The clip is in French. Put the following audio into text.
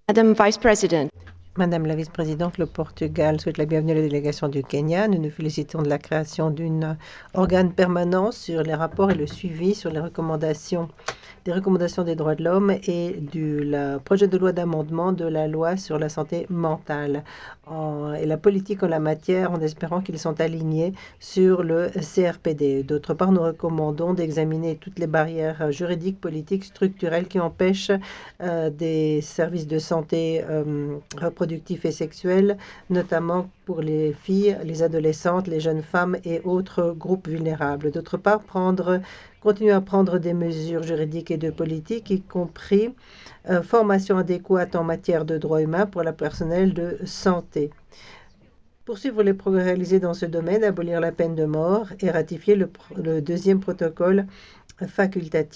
Madam Vice President, Madame la vice-présidente, le Portugal souhaite la bienvenue à la délégation du Kenya. Nous nous félicitons de la création d'un organe permanent sur les rapports et le suivi sur les recommandations des droits de l'homme et du projet de loi d'amendement de la loi sur la santé mentale et la politique en la matière, en espérant qu'ils sont alignés sur le CRPD. D'autre part, nous recommandons d'examiner toutes les barrières juridiques, politiques, structurelles qui empêchent des services de santé reproductifs et sexuels, notamment pour les filles, les adolescentes, les jeunes femmes et autres groupes vulnérables. D'autre part, continuer à prendre des mesures juridiques et de politique, y compris formation adéquate en matière de droits humains pour le personnel de santé. Poursuivre les progrès réalisés dans ce domaine, abolir la peine de mort et ratifier le deuxième protocole facultatif